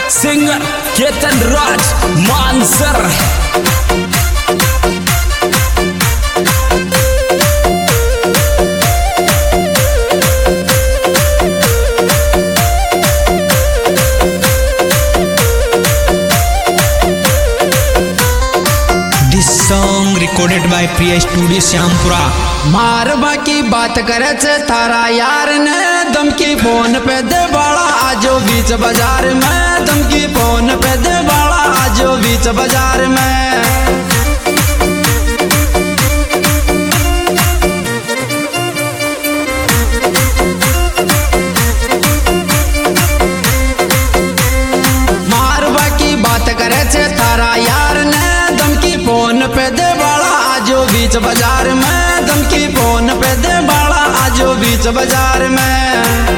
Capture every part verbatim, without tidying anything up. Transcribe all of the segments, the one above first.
Singer Ketan Raj Mansar. Song recorded by Priya studio Shyampura. मारवा की बात करे थारा यार ने दमकी फोन पे दे बाड़ा आजो बीच बाजार में, दमकी फोन पे दे बाड़ा आजो बीच बाजार में। मारवा की बात करे थारा यार ने दमकी फोन पे दे बाड़ा आजो बीच बाजार में, दमकी फोन पे दे बाड़ा आजो बीच बाजार में।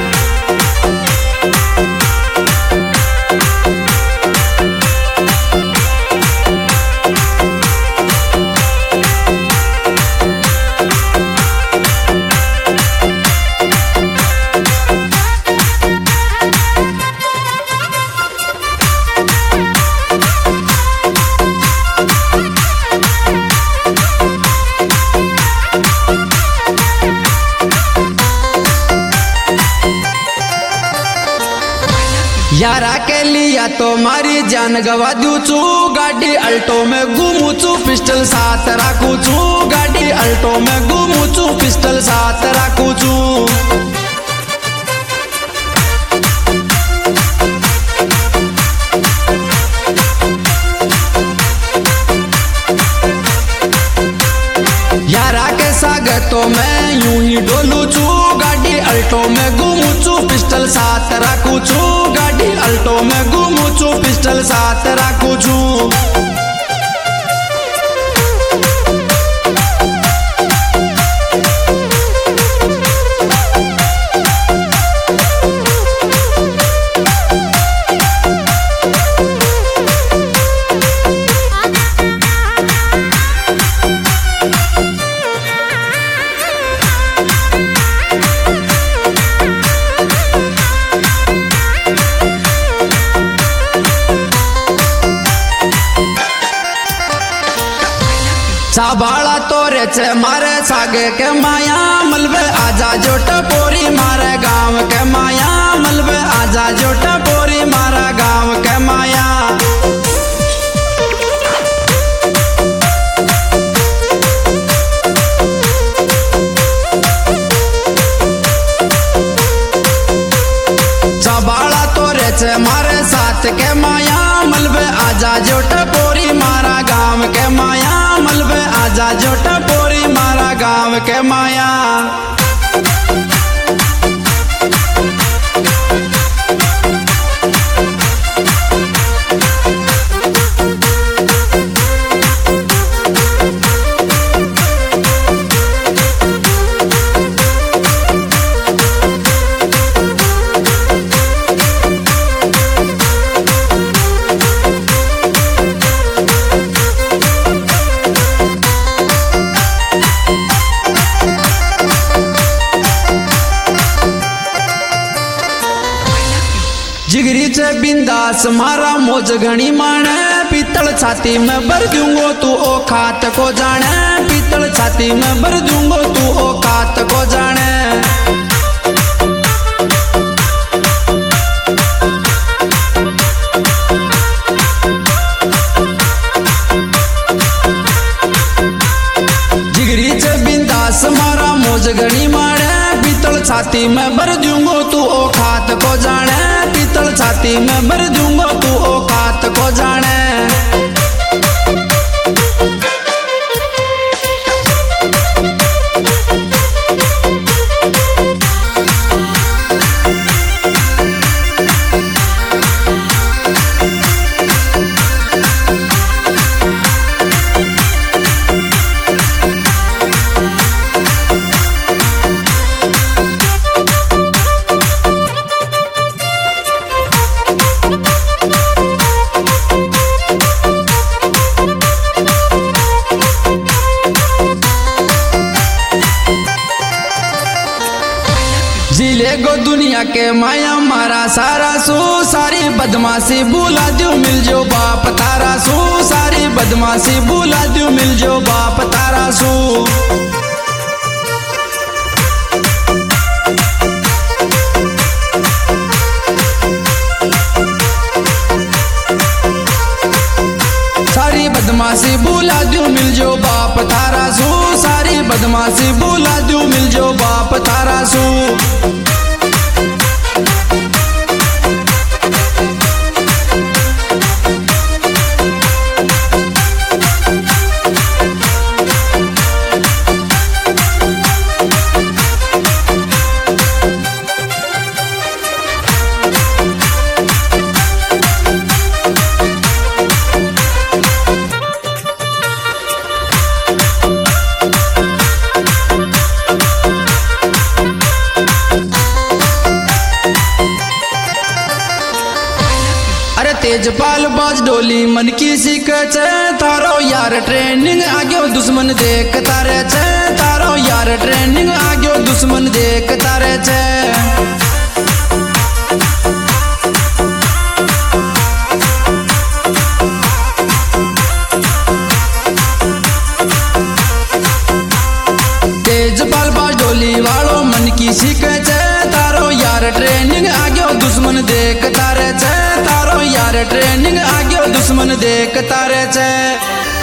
यारा के लिया तो मारी जान गवा दू चू, गाड़ी अल्टो में घूमू चू पिस्टल साथ राखू चू, गाड़ी अल्टो में घूमू चू पिस्टल साथ राखू चू। यारा के स्वागतों में यूं ही डोलू चू, गाड़ी अल्टो में घूमू चू पिस्टल साथ राखू चू, गाड़ी अल्टो में घूमू चू पिस्टल साथ राखू चू। साबाड़ा तोरे छे मारे सागे के माया, मलबे आजा जोट पोरी मारे गांव के माया, मलबे आजा जोट पोरी मारा गांव के माया। साबाड़ा तोरे छे मारे साथ के माया, मलबे आजा जोट पोरी मारा गांव के माया, मलबे आजा जोटा पोरी मारा गांव के माया। जिगरी चे बिंदास मारा मौज घनी माने, पीतल छाती में भर दूंगो तू ओ खात को जाने, पीतल छाती में भर दूंगो तू ओ खात को जाने। जिगरी चे बिंदास मारा मौज घनी माने, पीतल छाती में भर दूंगो तू ओ खात को जाने, पीतल छाती में भर दूंगो तू ओ खात को जाने। जिले गो दुनिया के माया मारा सारा सू सारी बद बदमाशी बुला दू मिल जो बाप तारा सू सारी बदमाशी बुला दू मिल जो बाप तारा सू सारी बदमाशी बुला दू मिल जो बाप तारा सू सारी बदमाशी बुला दू मिल जो बाप तारा सू तेजपाल बाज डोली मन की सीख छे तारो यार ट्रेनिंग आगे दुश्मन देख तारे छे तारो यार ट्रेनिंग आगे दुश्मन देख तारे छे तेजपाल बाज डोली वालों मन की सीख छे तारो यार ट्रेनिंग आगे दुश्मन देख तारे छे तारो यार ट्रेनिंग आगे दुश्मन देख तारे छे।